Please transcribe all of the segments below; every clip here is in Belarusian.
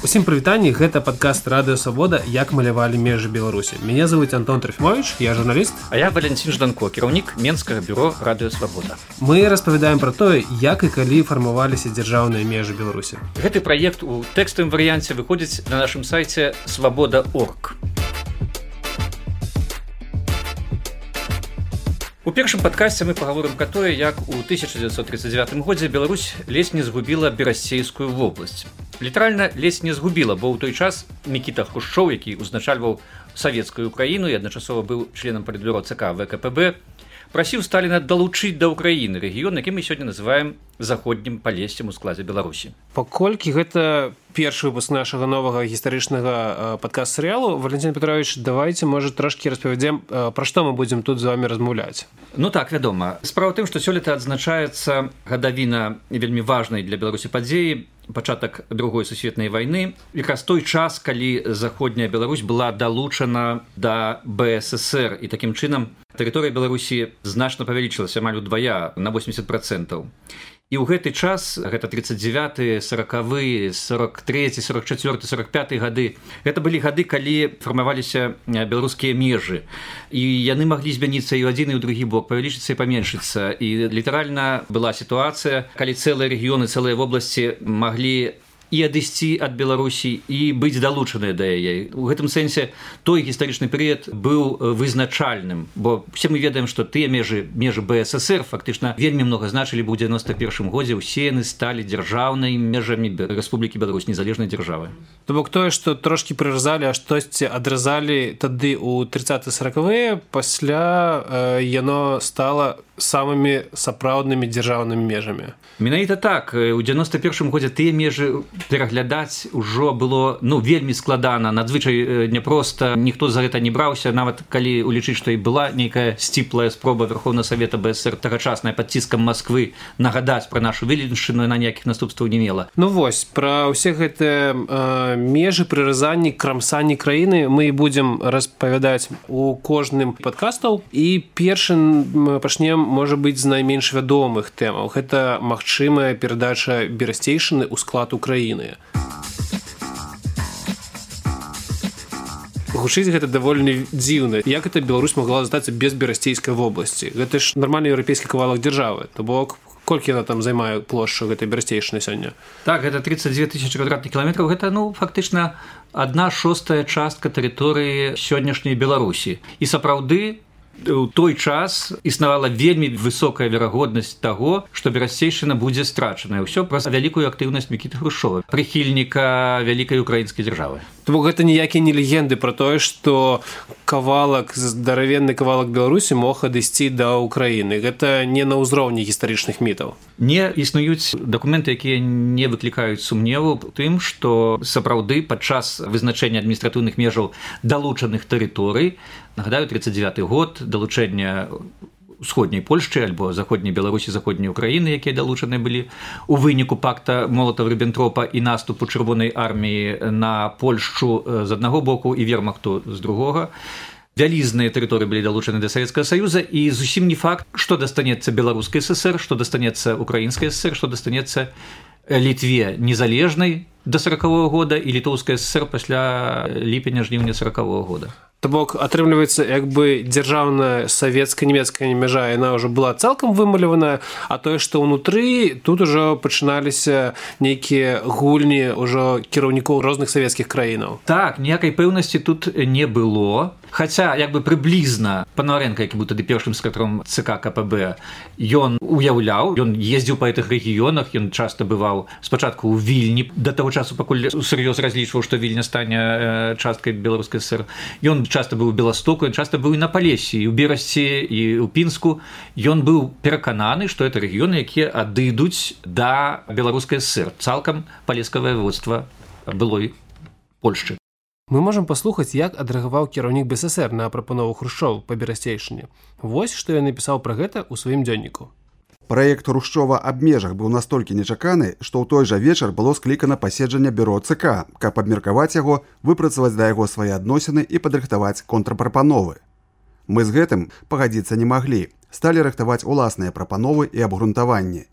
Усім прывітанні, гэта падкаст Радыё Свабода «Як малявалі межы Беларусі». Меня зовут Антон Трофимович, я журналіст. А я Валентин Жданко, кіраўнік Менскага бюро Радыё Свабода. Мы распавядаем пра тое, як і калі фармаваліся дзяржаўныя межы Беларусі. Гэты праект у тэкставым варыянце выходзіць на нашым сайце свабода.орг. У першым падкасце мы пагаворым пра тое, як у 1939 годзе Беларусь ледзь не згубіла Берасцейскую вобласць. Літаральна ледзь не згубіла, бо ў той час Мікіта Хрушчоў, які ўзначальваў савецкую Украіну і адначасова быў членам палітбюро ЦК ВКПБ, прасіў Сталіна далучыць да Ўкраіны рэгіён, які мы сёння называем заходнім палесцем у складзе Беларусі. Паколькі гэта першы выпуск нашага новага гістарычнага падкаст-серыялу, Валентин Петрович, давайте, можа, трошкі распавядзем, пра што мы будзем тут з вами размаўляць. Ну так, вядома. Справа ў тым, што сёлета адзначаецца гадавіна вельмі важнай для Беларусі падзеі, пачатак Другой сусветнай вайны, якраз той час, калі заходняя Беларусь была далучана да БССР, і такім чынам тэрыторыя Беларусі значна павялічылася амаль удвая, на 80%. І ў гэты час, гэта 39-й, 40-й, 43-й, 44-й, 45-й гады, гэта былі гады, калі фармаваліся беларускія межы. І яны маглі змяніцца і ў адзін, і ў другі бок, павялічыцца і паменшыцца. І літаральна была сітуацыя, калі цэлыя рэгіёны, цэлыя вобласці маглі і адысці ад Беларусі і быць далучаныя да яе. У гэтым сэнсе той гістарычны перыяд быў вызначальным, бо все мы ведаем, што тыя межы БССР фактычна вельмі многа значылі, бо ў 91 годзе ўсе яны сталі дзяржаўнай межамі Рэспублікі Беларусь, незалежнай дзяржавы. То бок тое, што трошкі прыразалі, а штосьці адразалі тады ў 30-40-е, пасля яно стала самымі сапраўднымі дзяржаўнымі межамі. Менавіта так. У 91 годзе тыя межы пераглядаць ужо было вельмі складана, надзвычай няпроста, ніхто за гэта не браўся, нават калі улічыць, што і была нейкая сціплая спроба Верховнага Савета БССР тагачасная пад ціскам Масквы нагадаць пра нашу велічыну, на ніякіх наступстваў не мела. Ну вось, пра ўсе гэтыя межы, прыразанні, крамсанні краіны мы будзем распавядаць у кожным падкастаў, і першым пачнем, можа быць, з найменш вядомых тэмаў. Гэта магчымая перадача Берасцейшчыны ў склад Украіны. Гучыць гэта даволі дзіўна. Як гэта Беларусь могла застацца без Берасцейскай вобласці? Гэта ж нармальны еўрапейскі кавалак дзяржавы. То бок, колькі яна там займае плошчу гэтай Берасцейшчыны сёння? Так, гэта 32 000 квадратных кіламетраў. Гэта, фактычна, 1/6 частка тэрыторыі сённяшняй Беларусі. І сапраўды, у той час існавала вельмі высокая верагоднасць таго, што Берасцейшчына будзе страчаная. Ўсё праз вялікую актыўнасць Мікіты Хрушчова, прыхільніка вялікай украінскай дзяржавы. То бок гэта ніякія не легенды пра тое, што здаравенны кавалак Беларусі мог адысці да Украіны. Гэта не на ўзроўні гістарычных мітаў. Не існуюць дакументы, якія не выклікаюць сумневу тым, што сапраўды падчас вызначэння адміністратыўных межаў далучаных тэрыторый, нагадаю, 39-й год, далучэння усходняй Польшчы альбо заходняй Беларусі, заходняй Украіны, якія далучаныя былі у выніку пакта Молатава-Ріббентропа і наступу Чырвонай арміі на Польшчу з аднаго боку і вермахту з другога. Вялізныя тэрыторыі былі далучаны да Савецкага Саюза, і зусім не факт, што дастанецца Беларускай ССР, што дастанецца Украінскай ССР, што дастанецца Літве незалежнай да 40-го года і Літоўскай ССР пасля ліпеня-жніўня 40-го года. То бок, атрымліваецца, як бы дзяржаўная савецка-нямецкая мяжа, яна ўжо была цалкам вымаляваная, а тое, што ўнутры, тут ужо пачыналіся нейкія гульні ўжо кіраўнікоў розных савецкіх краінаў. Так, ніякай пэўнасці тут не было. Хаця, як бы прыблізна, Панаварэнка, які быў тады першым сакратаром ЦК КПБ, ён уяўляў, ён ездзіў па гэтых рэгіёнах, ён часта бываў спачатку ў Вільні, да таго часу, пакуль сур'ёз разлічваў, што Вільня стане часткай Беларускай ССР. Ён часта быў у Беластоку, ён часта быў і на Палесе, і ў Берасці, і ў Пінску. Ён быў перакананы, што гэта рэгіёны, якія адыдуць да Беларускай ССР, цалкам палескае воеводства былой Польшчы. Мы можам паслухаць, як адрэагаваў кіраўнік БССР на прапанову Хрушчова па Берасцейшчыне. Вось, што ён напісаў пра гэта ў сваім дзённіку. Праект Хрушчова аб межах быў настолькі нечаканы, што ў той жа вечар было склікана паседжанне бюро ЦК, каб абмеркаваць яго, выпрацаваць да яго свае адносіны і падрыхтаваць контрпрапановы. Мы з гэтым пагадзіцца не маглі, сталі рыхтаваць уласныя прапановы і абгрунтаванні.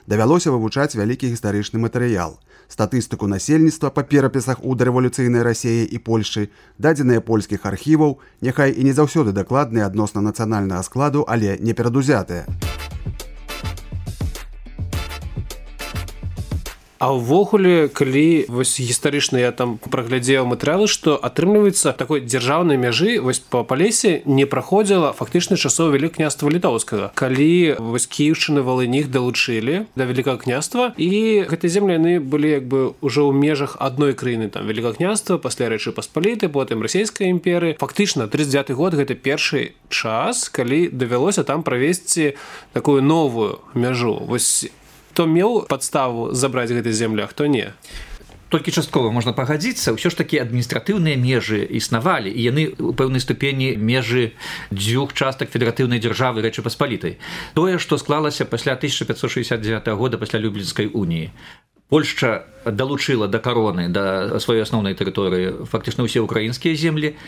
Давялося вывучаць вялікі гістарычны матэрыял, статыстыку насельніцтва па перапісах у дарэвалюцыйнай Расіі і Польшчы, дадзеныя польскіх архіваў, няхай і не заўсёды дакладныя адносна нацыянальнага складу, але не перадузятыя. А ўвогуле, калі вось гістарычна я там праглядзеў матэрыялы, што атрымліваецца такой дзяржаўнай мяжы вось па Палесе не праходзіла фактычна часоў Вялікага княства Літоўскага. Калі вось Кіеўшчына, Валынь іх далучылі да Вялікага княства, і гэтыя землі яны былі як бы ўжо ў межах адной краіны, там Вялікага княства, пасля Рэчы Паспалітай, потым Расійскай імперыі. Фактычна 39-й год гэта першы час, калі давялося там правесці такую новую мяжу. Вось хто меў падставу забраць гэтай землі, а хто не. Толькі часткова можна пагадзіцца, ўсё ж такі адміністратыўныя межы існавалі, і яны ў пэўнай ступені межы дзвюх частак федэратыўнай дзяржавы Рэчы Паспалітай. Тое, што склалася пасля 1569 года пасля Люблінскай уніі. Польшча далучыла да кароны, да сваёй асноўнай тэрыторыі фактычна ўсе ўкраінскія землі,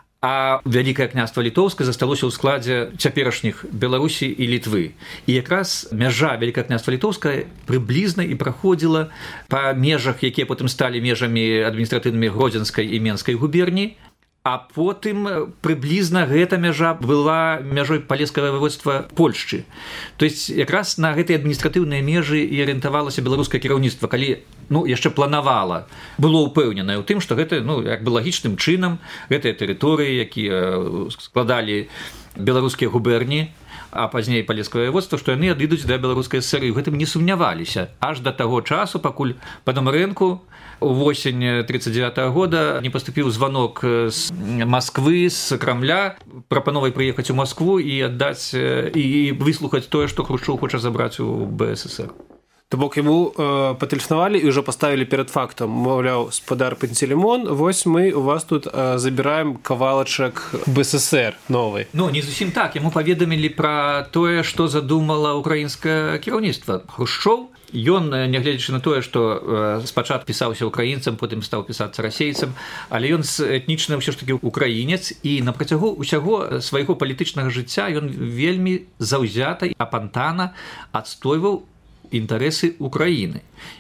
а Вялікае княства Літоўскае засталося ў складзе цяперашніх Беларусі і Літвы. І якраз мяжа Вялікае княства Літоўскае прыблізна і праходзіла па межах, якія потым сталі межамі адміністратыўнымі Гродзенскай і Менскай губерні, а потым прыблізна гэта мяжа была мяжой палескага ваеводства Польшчы. То есть якраз на гэтыя адміністратыўныя межы і арыентавалася беларускае кіраўніцтва, калі яшчэ планавала, было ўпэўненае ў тым, што гэта як бы лагічным чынам гэтыя тэрыторыі, якія складалі беларускія губерні, а пазней палескае ваеводства, што яны адыдуць да беларускай ССР, і ў гэтым не сумняваліся аж да таго часу, пакуль Панамарэнку увосень 1939 года не паступіў званок з Масквы, з Крамля, прапановай прыехаць у Маскву і аддаць і выслухаць тое, што Хрушчоў хоча забраць у БССР. То бок яму патэлефанавалі і ўжо паставілі перад фактам, маўляў, спадар Пантелеймон, вось мы у вас тут забіраем кавалачак БССР новый. Не зусім так, яму паведамілі пра тое, што задумала ўкраінскае кіраўніцтва. Хрушчоў, ён, нягледзячы на тое, што спачатку пісаўся ўкраінцам, потым стаў пісацца расейцам, але ён этнічны ўсё ж такі ўкраінец, і на працягу ўсяго свайго палітычнага жыцця ён вельмі заўзята і апантана адстойваў інтарэсы Украіны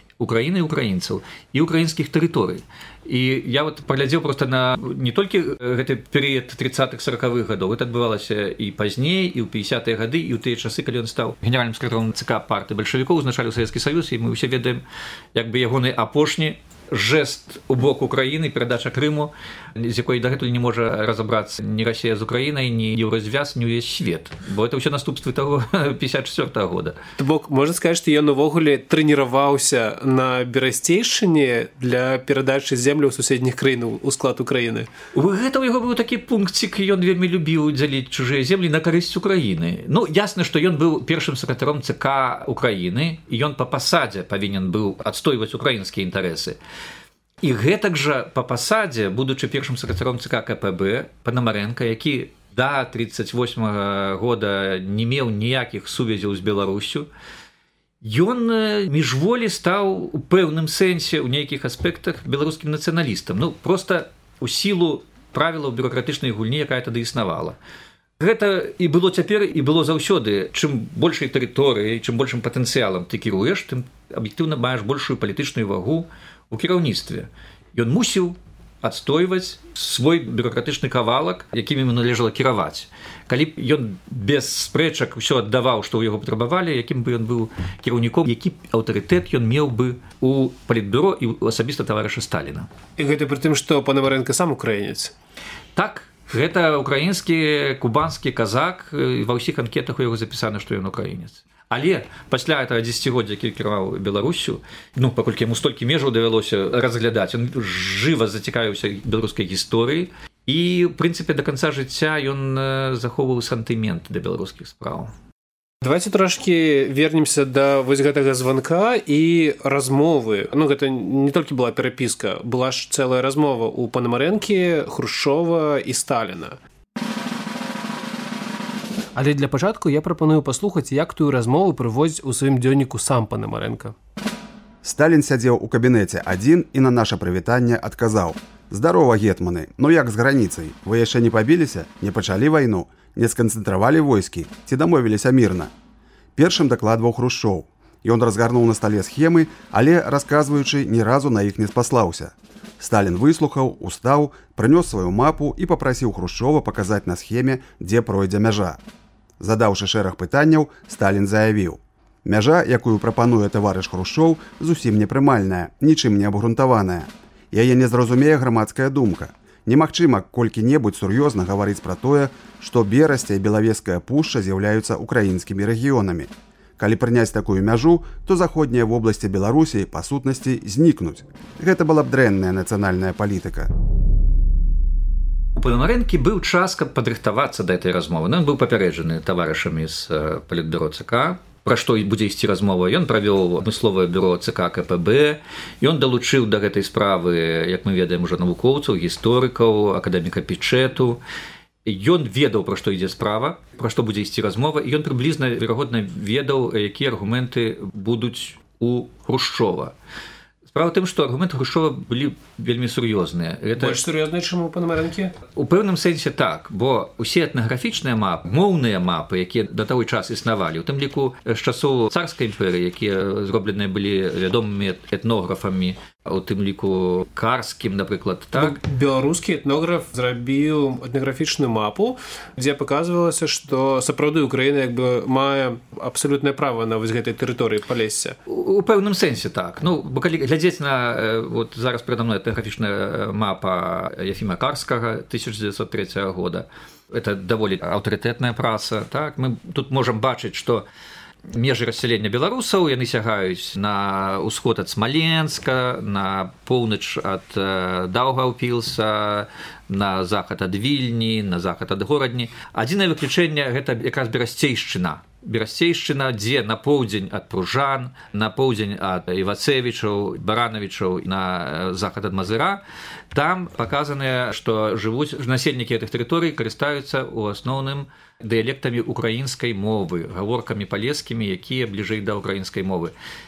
і украінцаў і украінскіх тэрыторый. І я паглядзеў проста на не толькі гэты перыяд 30-40-х гадоў, гэта адбывалася і пазней, і ў 50-е гады, і ў тыя часы, калі ён стаў генеральным сакратаром ЦК партыі бальшавікоў, узначаліў Савецкі Саюз, і мы ўсе ведаем як бы ягоны апошні жест у бок Украіны, перадача Крыму, з якой дагэтуль не можа разабрацца ні Расія з Украінай, ні Еўразвяз, ні ўвесь свет, бо это ўсё наступствы таго 54-го года. То бок можна сказаць, што ён увогуле трэніраваўся на Берасцейшчыне для перадачы землі ў суседніх краін у склад Украіны. Гэта ў яго быў такі пункцік, ён вельмі любіў дзяліць чужыя землі на карысць Украіны. Ясна, што ён быў першым сакратаром ЦК Украіны, і ён па пасадзе павінен быў адстойваць украінскія інтарэсы. І гэтак жа па пасадзе, будучы першым сакратаром ЦК КПБ, Панамарэнка, які да 1938 года не меў ніякіх сувязяў з Беларусю, ён міжволі стаў у пэўным сэнсе ў нейкіх аспектах беларускім нацыяналістам. Проста у сілу правілаў бюракратычнай гульні, якая тады існавала. Гэта і было цяпер, і было заўсёды. Чым большай тэрыторыяй, чым большым патэнцыялам ты кіруеш, тым аб'ектыўна маеш большую палітычную вагу у кіраўніцтве. Ён мусіў адстойваць свой бюракратычны кавалак, якім ему належала кіраваць. Калі б ён без спрэчак усё аддаваў, што ў яго патрабавалі, якім бы ён быў кіраўніком, які аўтарытэт ён меў бы у палітбюро і асабіста таварыша Сталіна. І гэта пры тым, што Панамарэнка сам украінец. Так, гэта украінскі, кубанскі казак, ва ўсіх анкетах у яго запісана, што ён украінец. Але пасля этого 10-годдзя, які кіраваў Беларусю, паколькі яму столькі межаў давялося разглядаць, ён жыва зацікавіўся беларускай гісторыяй, і, в прынцыпе, да канца жыцця ён захоўваў сантымент да беларускіх спраў. Давайте трошкі вернемся да вось гэтага званка і размовы. Гэта не толькі была перапіска, была ж цэлая размова ў Панамарэнкі, Хрушчова і Сталіна. Але для пачатку я прапаную паслухаць, як тую размову прыводзіць у сваім дзённіку сам Панамарэнка. Сталін сядзеў у кабінеце адзін і на наша прывітанне адказаў: «Здарова, гетманы, як з граніцай? Вы яшчэ не пабіліся? Не пачалі вайну? Не сканцэнтравалі войскі? Ці дамовіліся мірна?» Першым дакладваў Хрушчоў. Ён разгарнуў на стале схемы, але, расказваючы, ні разу на іх не спаслаўся. Сталін выслухаў, устаў, прынёс сваю мапу і папрасіў Хрушчова паказаць на схеме, дзе пройдзе мяжа. Задаўшы шэраг пытанняў, Сталін заявіў: «Мяжа, якую прапануе таварыш Хрушчоў, зусім непрымальная, нічым не абгрунтаваная. Яе не зразумее грамадская думка. Немагчыма колькі-небудзь сур'ёзна гаварыць пра тое, што Берасця і Белавежская пушча з'яўляюцца украінскімі рэгіёнамі. Калі прыняць такую мяжу, то заходнія вобласці Беларусі, па сутнасці, знікнуць. Гэта была б дрэнная нацыянальная палітыка». У Пономарэнкі быў час, каб падрыхтавацца да гэтай размовы. Ён быў папярэджаны таварышамі з палітбюро ЦК, пра што будзе ісці размова. Ён правёў адмысловае бюро ЦК КПБ, ён далучыў да гэтай справы, як мы ведаем, ужо навукоўцаў, гісторыкаў, акадэміка Пічэту. Ён ведаў, пра што ідзе справа, пра што будзе ісці размова, і ён прыблізна, верагодна, ведаў, якія аргументы будуць у Хрушчова. Справа ў тым, што аргументы Хрушчова былі вельмі сур'ёзныя. Больш сур'ёзныя, чым у Пономарэнкі? У пэўным сэнсе так, бо ўсе этнаграфічныя мапы, моўныя мапы, якія да таго час існавалі, у тым ліку з часоў царскай імперыі, якія зробленыя былі вядомымі этнографамі, у тым ліку Карскім, напрыклад, так. Беларускі этнограф зрабіў этнаграфічную мапу, дзе паказвалася, што сапраўды Украіна як бы мае абсалютнае права на вось гэтай тэрыторыі Палесся. У пэўным сэнсе так. Ну, бо калі глядзець на вот зараз перада мной этнаграфічная мапа Ефіма Карскага 1903 года, это даволі аўтарытэтная праца, так. Мы тут можам бачыць, што межы рассялення беларусаў, яны сягаюць на ўсход ад Смаленска, на поўнач ад Даўгаўпілса, на захад ад Вільні, на захад ад Горадні. Адзінае выключэнне гэта якраз Берасцейшчына. Берасцейшчына, дзе на поўдзень ад Пружан, на поўдзень ад Івацевічаў, Баранавічаў, на захад ад Мазыра, там паказаныя, што жывуць насельнікі гэтых тэрыторый, карыстаюцца ў асноўным дыялектамі украінскай мовы, гаворкамі палескімі, якія бліжэй да украінскай мовы.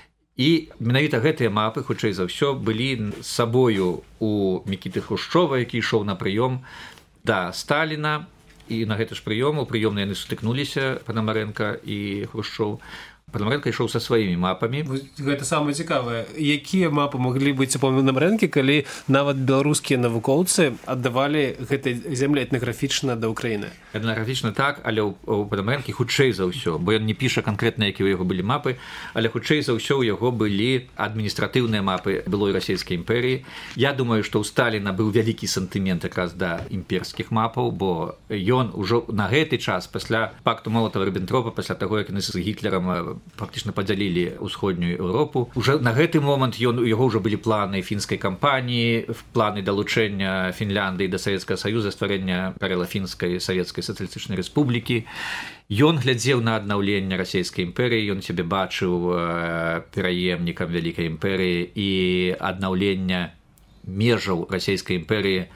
І менавіта гэтыя мапы, хутчэй за ўсё, былі з сабою у Мікіты Хрушчова, які ішоў на прыём да Сталіна. І на гэты ж прыём, у прыёмны яны сутыкнуліся, Пономарэнка і Хрушчоў. Пономарэнка ішоў са сваімі мапамі. Гэта самае цікавае. Якія мапы маглі быць у Пономарэнкі, калі нават беларускія навукоўцы аддавалі гэтай землі этнаграфічна да Украіны? Этнаграфічна так, але у Пономарэнкі хутчэй за ўсё, бо ён не піша канкрэтна, якія ў яго былі мапы, але хутчэй за ўсё ў яго былі адміністратыўныя мапы былой расійскай імперыі. Я думаю, што ў Сталіна быў вялікі сантымент якраз да імперскіх мапаў, бо ён ужо на гэты час, пасля пакту Молатава-Ріббентропа, пасля таго, як яны з Гітлерам фактычна падзялілі ўсходнюю Еўропу. Уже на гэты момант у яго ўжо былі планы фінскай кампаніі, планы далучэння Фінляндыі да Савецкага Саюза, стварэння Карэла-фінскай савецкай сацыялістычнай рэспублікі. Ён глядзеў на аднаўленне расійскай імперыі, ён сябе бачыў пераемнікам вялікай імперыі і аднаўлення межаў расійскай імперыі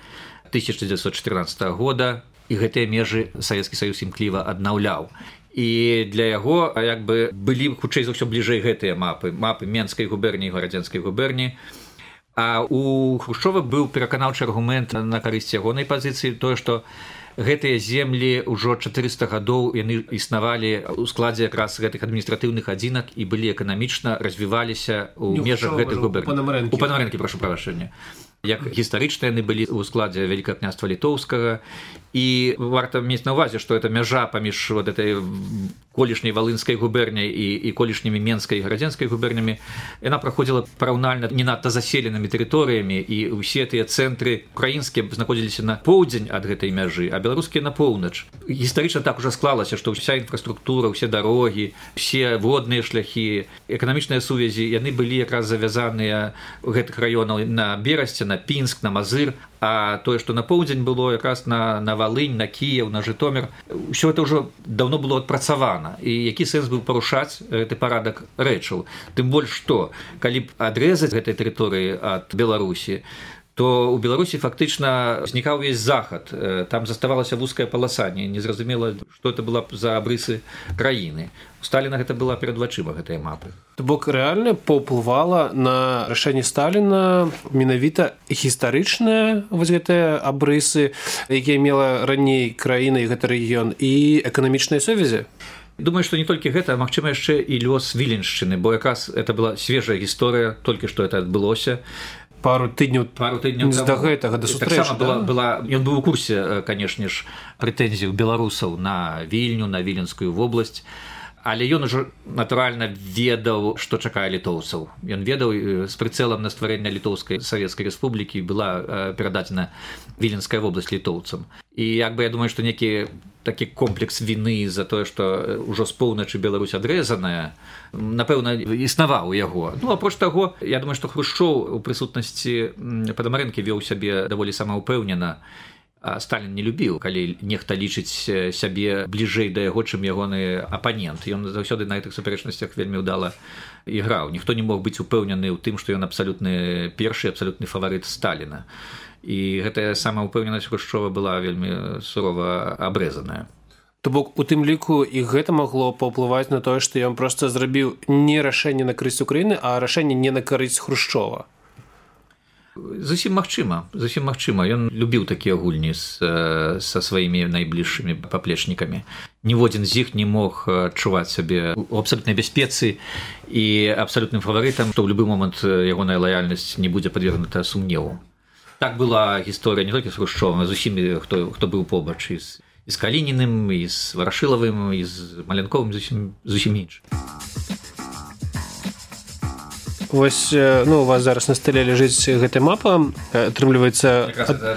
1914 года, і гэтыя межы Савецкі Саюз імкліва аднаўляў. І для яго як бы былі хутчэй за ўсё бліжэй гэтыя мапы Менскай губерніі і Гарадзенскай губерніі. А у Хрушчова быў пераканаўчы аргумент на карысць ягонай пазіцыі, тое, што гэтыя землі ўжо 400 гадоў яны існавалі ў складзе якраз гэтых адміністратыўных адзінак і былі эканамічна развіваліся ў межах гэтых губерній. У Пономарэнкі, прашу прабачэння. Як гістарычна яны былі ў складзе Вялікага княства Літоўскага. І варта мець на ўвазе, што эта мяжа паміж вот этой колішняй Валынскай губерняй і колішнімі Менскай і Гарадзенскай губернямі, яна праходзіла параўнальна не надта заселенымі тэрыторыямі, і ўсе тыя цэнтры украінскія знаходзіліся на поўдзень ад гэтай мяжы, а беларускія на поўнач. Гістарычна так ужо склалася, што ўся інфраструктура, ўсе дарогі, усе водныя шляхі, эканамічныя сувязі, яны былі якраз завязаныя ў гэтых раёнаў на Берасце, на Пінск, на Мазыр, а тое, што на поўдзень было якраз на Валынь, на Кіеў, на Жытомір, усё гэта ўжо даўно было адпрацавана. І які сэнс быў парушаць гэты парадак рэчаў? Тым больш што, калі б адрэзаць гэтай тэрыторыі ад Беларусі, то ў Беларусі фактычна знікаў увесь захад. Там заставалася вузкая паласа, незразумела, што это была за абрысы краіны. У Сталіна гэта была перад вачыма гэтыя мапы. То бок рэальна паўплывала на рашэнне Сталіна менавіта гістарычныя вось гэтыя абрысы, якія мела раней краіна і гэты рэгіён, і эканамічныя сувязі? Думаю, што не толькі гэта, а магчыма яшчэ і лёс Віленшчыны, бо якраз это была свежая гісторыя, толькі што это адбылося. Пару тыдняў да гэтага, да сустрэчы, да? Ён быў у курсе, канешне ж, прэтэнзій беларусаў на Вільню, на Віленскую вобласць, але ён ужо натуральна ведаў, што чакае літоўцаў. Ён ведаў з прыцэлам на стварэнне Літоўскай Савецкай Рэспублікі была перададзена Віленская вобласць літоўцам. І як бы я думаю, што некі такі комплекс віны за тое, што ўжо з поўначы Беларусь адрэзаная, напэўна, існаваў у яго. Ну, апроч таго, я думаю, што Хрушчоў у прысутнасці Панамарэнкі вёў сябе даволі самаўпэўнена. Сталін не любіў, калі нехта лічыць сябе бліжэй да яго, чым ягоны апанент. Ён заўсёды на гэтых супярэчнасцях вельмі ўдала іграў. Ніхто не мог быць упэўнены ў тым, што ён абсалютны першы, абсалютны фаварыт Сталіна. І гэтая самаўпэўненасць Хрушчова была вельмі сурова абрэзаная. То бок у тым ліку і гэта магло паўплываць на тое, што ён проста зрабіў не рашэнне на карысць Украіны, а рашэнне не на карысць Хрушчова. Зусім магчыма. Ён любіў такія гульні са сваімі найбліжшымі паплечнікамі. Ніводзін з іх не мог адчуваць сябе ў абсалютнай бяспецы і абсалютным фаварытам, што ў любы момант ягоная лаяльнасць не будзе падвергнута сумневу. Так была гісторыя не толькі з Хрушчовым, а з усімі, хто быў побач, і з Калініным, і з Варашылавым, і з Маленковым, зусім інш. Вось, ну, у вас зараз на стале ляжыць гэтая мапа, атрымліваецца...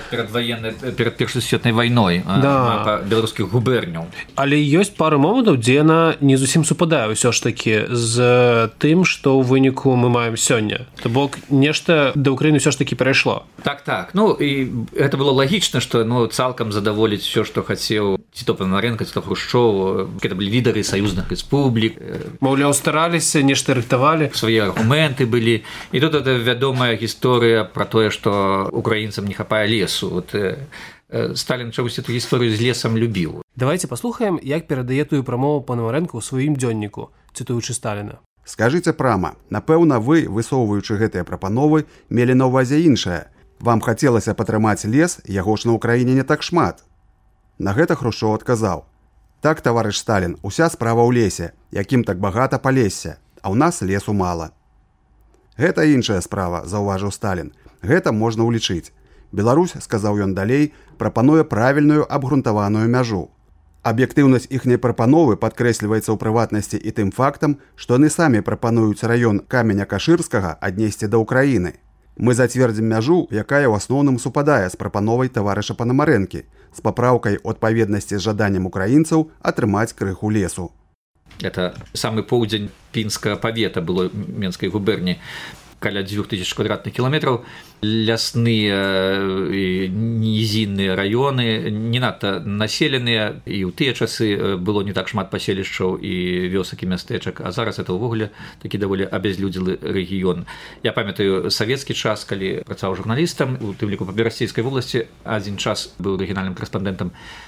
Перад Першай сусветнай вайной, мапа беларускіх губерняў. Але ёсць пару момантаў, дзе яна не зусім супадае ўсё ж такі з тым, што ў выніку мы маем сёння. То бок нешта да Ўкраіны ўсё ж такі перайшло. Так. Ну, і гэта было лагічна, што цалкам задаволіць усё, што хацеў ці то Панамарэнка, ці то Хрушчоў. Гэта былі лідары саюзных рэспублік. Маўляў, стараліся, нешта рыхтавалі. Свае аргументы былі. І тут это вядомая гісторыя пра тое, што украінцам не хапае лесу. Вот Сталін чамусь эту гісторыю з лесам любіў. Давайте паслухаем, як перадае тую прамову Панамарэнка ў сваім дзённіку, цытуючы Сталіна. Скажыце прама, напэўна, вы, высоўваючы гэтыя прапановы, мелі на ўвазе іншае. Вам хацелася патрымаць лес, яго ж на Ўкраіне не так шмат. На гэта Хрушчоў адказаў: так, таварыш Сталін, уся справа ў лесе, якім так багата палесся, а ў нас лесу мала. Гэта іншая справа, заўважыў Сталін. Гэта можна ўлічыць. Беларусь, сказаў ён далей, прапануе правільную абгрунтаваную мяжу. Аб'ектыўнасць іхняй прапановы падкрэсліваецца ў прыватнасці і тым фактам, што яны самі прапануюць раён Каменя-Кашырскага аднесці да Ўкраіны. Мы зацвердзім мяжу, якая ў асноўным супадае з прапановай таварыша Панамарэнкі, з папраўкай у адпаведнасці з жаданнем украінцаў атрымаць крыху лесу. Это самы поўдзень Пінскага павета было Менскай губерні, каля 2000 квадратных кіламетраў, лясныя і нізінныя раёны, не надта населеныя, і ў тыя часы было не так шмат паселішчаў і вёсак і мястэчак, а зараз это ўвогуле такі даволі абязлюдзелы рэгіён. Я памятаю савецкі час, калі працаваў журналістам, у тым ліку па Берасцейскай вобласці, адзін час быў рэгіянальным карэспандэнтам.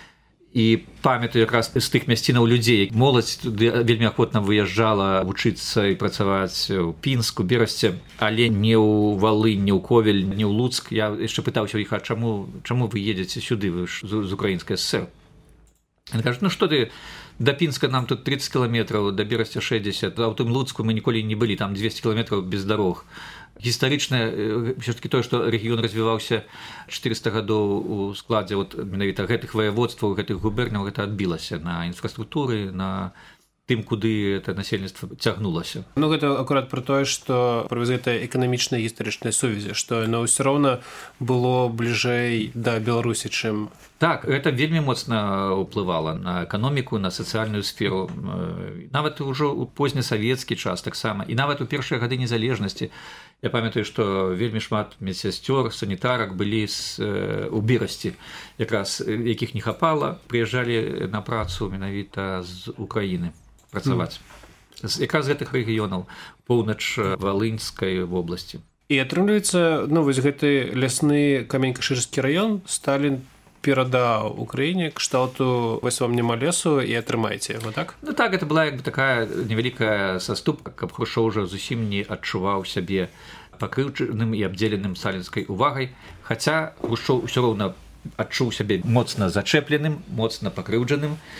І памятаю якраз з тых мясцінаў людзей. Моладзь вельмі ахвотна выязджала вучыцца і працаваць у Пінску, Берасці, але не ў Валынь, не ў Ковель, не ў Луцк. Я яшчэ пытаўся ў іх, а чаму вы едзеце сюды, вы ж з Украінскай ССР? Яны кажуць, ну што ты, да Пінска нам тут 30 кіламетраў, да Берасця 60, а ў тым Луцку мы ніколі не былі, там 200 кіламетраў без дарог. Гістарычна ўсё ж такі тое, што рэгіён развіваўся 400 гадоў у складзе менавіта гэтых ваяводстваў, гэтых губерняў, гэта адбілася на інфраструктуры, на тым, куды это насельніцтва цягнулася. Ну, гэта акурат пра тое, што праз гэтая эканамічная гістарычная сувязі, што яно ўсё роўна было бліжэй да Беларусі, чым... Так, гэта вельмі моцна ўплывала на эканоміку, на сацыяльную сферу. Нават ужо ў познесавецкі час таксама, і нават у першыя гады незалежнасці. Я памятаю, што вельмі шмат медсясцёр, санітарак былі у Берасці, якраз якіх не хапала, прыязджалі на працу менавіта з Украіны працаваць. Якраз з гэтых рэгіёнаў, поўнач Валынскай вобласці. І атрымліваецца, ну, вось гэты лясны Камень-Кашырскі раён Сталін перадаў Украіне кшталту «вось вам няма лесу і атрымайце яго», так? Ну так, это была як бы такая невялікая саступка, каб Хрушчоў ужо зусім не адчуваў сябе пакрыўджаным і абдзеленым сталінскай увагай, хаця Хрушчоў усё роўна адчуў сябе моцна зачэпленым, моцна пакрыўджаным,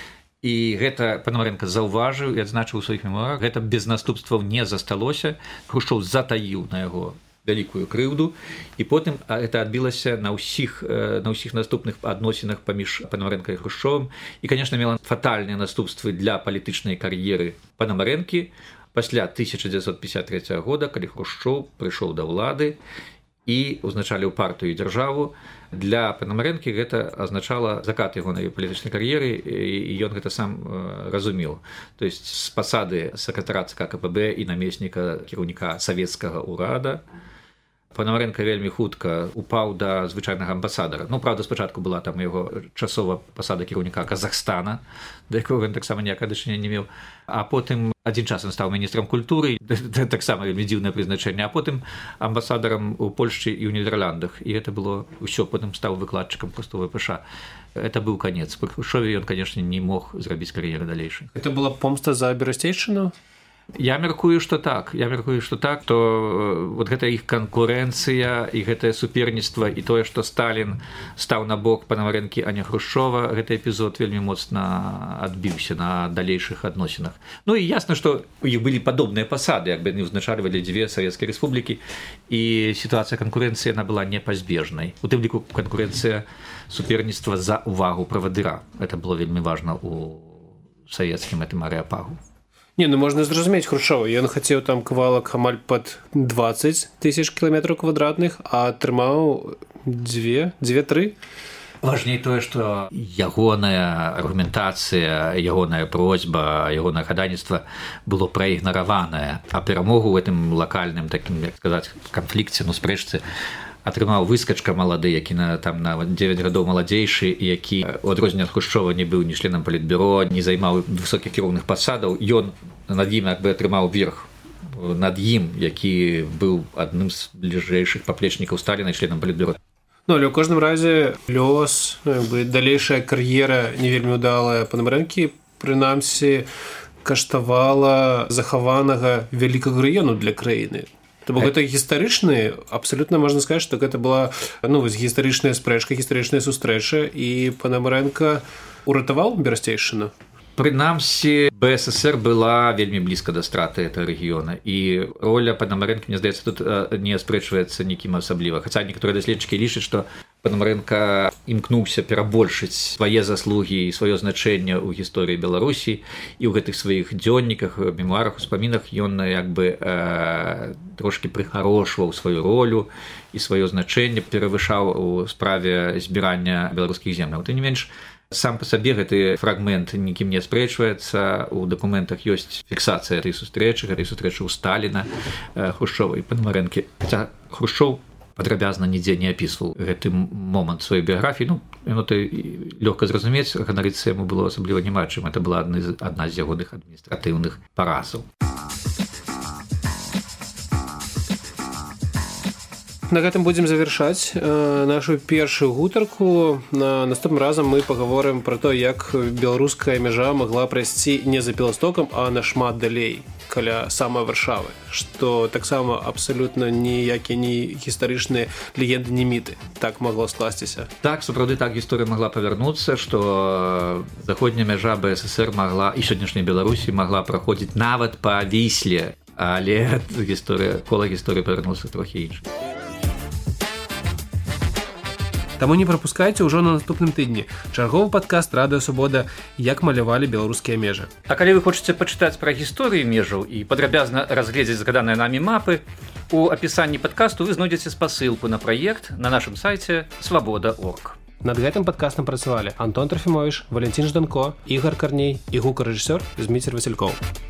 І гэта Панамарэнка заўважыў і адзначыў у сваіх мемуарах, гэта без наступстваў не засталося. Хрушчоў затаіў на яго вялікую крыўду, і потым это адбілася на ўсіх наступных адносінах паміж Панамарэнкай і Хрушчовым, і, конечно, мела фатальныя наступствы для палітычнай кар'еры Панамарэнкі пасля 1953 года, калі Хрушчоў прыйшоў да ўлады і узначаліў партыю і дзяржаву. Для Панамарэнкі гэта азначала закат ягонай палітычнай кар'еры, і ён гэта сам разумеў. То есть з пасады сакратара ЦК КПБ і намесніка кіраўніка савецкага ўрада Панамарэнка вельмі хутка упаў да звычайнага амбасадара. Ну, правда, спачатку была там яго часова пасада кіраўніка Казахстана, да якога ён таксама ніякага дачынення не меў. А потым адзін час ён стаў міністрам культуры, таксама вельмі дзіўнае прызначэнне, а потым амбасадарам у Польшчы і ў Нідерландах. І гэта было ўсё, потым стаў выкладчыкам проста ВПШ. Это быў канец. Пры Хрушчове ён, конечно, не мог зрабіць кар'еры далейшай. Это была помста за Берасцейшчыну? Я мяркую, што так, то вот гэта іх канкурэнцыя і гэтае суперніцтва і тое, што Сталін стаў на бок Панамарэнкі, а не Хрушчова, гэты эпізод вельмі моцна адбіўся на далейшых адносінах. Ну і ясна, што у іх былі падобныя пасады, як бы яны ўзначальвалі дзве савецкія рэспублікі, і сітуацыя канкурэнцыі яна была непазбежнай. У тым ліку канкурэнцыя суперніцтва за увагу правадыра. Это было вельмі важна у савецкім гэтым арэапагу. Не, ну можна зразумець Хрушчова. Ён хацеў там кавалак амаль пад 20 000 кіламетраў квадратных, а атрымаў 2-3. Важней тое, што ягоная аргументацыя, ягоная просьба, ягонае хадайніцтва было праігнараванае, а перамогу ў гэтым лакальным такім, як сказаць, канфлікце, ну, спрэчцы атрымаў выскачка малады, які там на 9 гадоў маладзейшы, які у адрозненне ад Хрушчова не быў ні членам палітбюро, не займаў высокіх кіроўных пасадаў. Ён над ім як бы атрымаў верх над ім, які быў адным з бліжэйшых паплечнікаў Сталіна і членам палітбюро. Ну, але ў кожным разе лёс, далейшая кар'ера не вельмі ўдалая Панамарэнкі, прынамсі, каштавала захаванага вялікага рэгіёну для краіны. То бок гэта гістарычны, абсалютна можна сказаць, што гэта была гістарычная спрэчка, гістарычная сустрэча, і Панамарэнка уратаваў Берасцейшчыну. Прынамсі, БССР была вельмі блізка да страты гэтага рэгіёна, і роля Панамарэнкі, мне здаецца, тут не аспрэчваецца нікім асабліва. Хаця некаторыя даследчыкі лічаць, што Панамарэнка імкнуўся перабольшыць свае заслугі і сваё значэнне ў гісторыі Беларусі, і ў гэтых сваіх дзённіках, мемуарах, успамінах ён як бы трошкі прыхарошваў сваю ролю і сваё значэнне, перавышаў у справе збірання беларускіх земляў. Тым не менш, сам па сабе гэты фрагмент нікім не аспрэчваецца. У дакументах ёсць фіксацыя гэтай сустрэчы ў Сталіна, Хрушчова і Панамарэнкі. Хаця Хрушчоў падрабязна нідзе не апісваў гэты момант сваёй біяграфіі. Ну, яно то лёгка зразумець, ганарыцца яму было асабліва няма чым. Это была адна з ягоных адміністратыўных паразаў. На гэтым будзем завяршаць нашу першую гутарку. Наступным разам мы пагаворым пра то, як беларуская мяжа магла прайсці не за Беластокам, а нашмат далей, каля самай Варшавы, што таксама абсалютна ніякія не гістарычныя легенды, не міты. Так магло скласціся. Так, сапраўды, так гісторыя магла павярнуцца, што заходняя мяжа БССР магла і сённяшняй Беларусі магла праходзіць нават па Вісле, але кола гісторыі павярнулася трохі іншай. Таму не прапускайце ўжо на наступным тыдні чарговы падкаст Радыё Свабода «Як малявалі беларускія межы». А калі вы хочаце пачытаць пра гісторыю межаў і падрабязна разгледзець згаданыя намі мапы, у апісанні падкасту вы знойдзеце спасылку на праект на нашым сайце свабода.орг. Над гэтым падкастам працавалі Антон Трофімовіч, Валентин Жданко, Ігор Карней і гукарэжысёр Зміцер Васількоў.